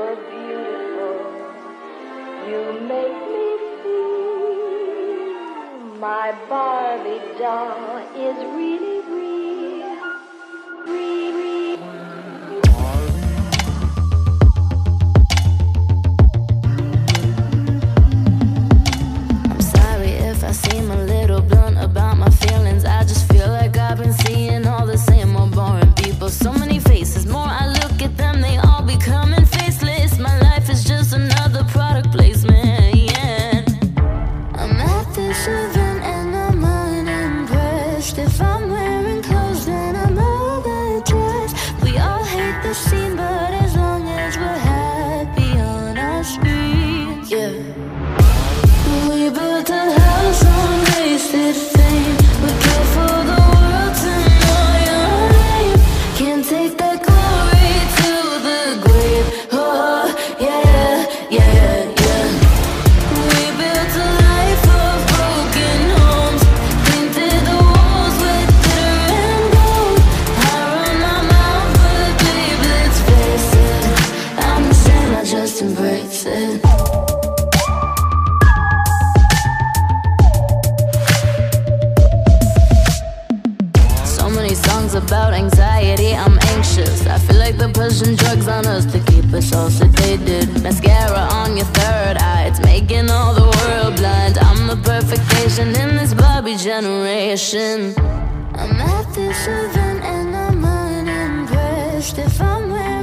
you're beautiful. You make me feel my Barbie doll is really real. I'm sorry if I seem a little blunt about my feelings. I just feel like I've been seeing all the same old boring people. So many faces, more I look at them, they all becoming faceless. My life is just another product placement, yeah. I'm at this event and I'm unimpressed. If I'm wearing clothes then I'm overdressed. We all hate the scene, but as long as we're happy on our screens, yeah. We built a house on wasted fame. We care for the world to know your name. Can't take that glory to the grave. Oh, yeah, yeah, yeah. We built a life of broken homes. Painted the walls with glitter and gold. I run my mouth, but babe, let's face it, I'm the same, I just embrace it. Songs about anxiety, I'm anxious. I feel like they're pushing drugs on us to keep us all sedated. Mascara on your third eye, it's making all the world blind. I'm the perfect patient in this Barbie generation. I'm at this event and I'm unimpressed. If I'm wearing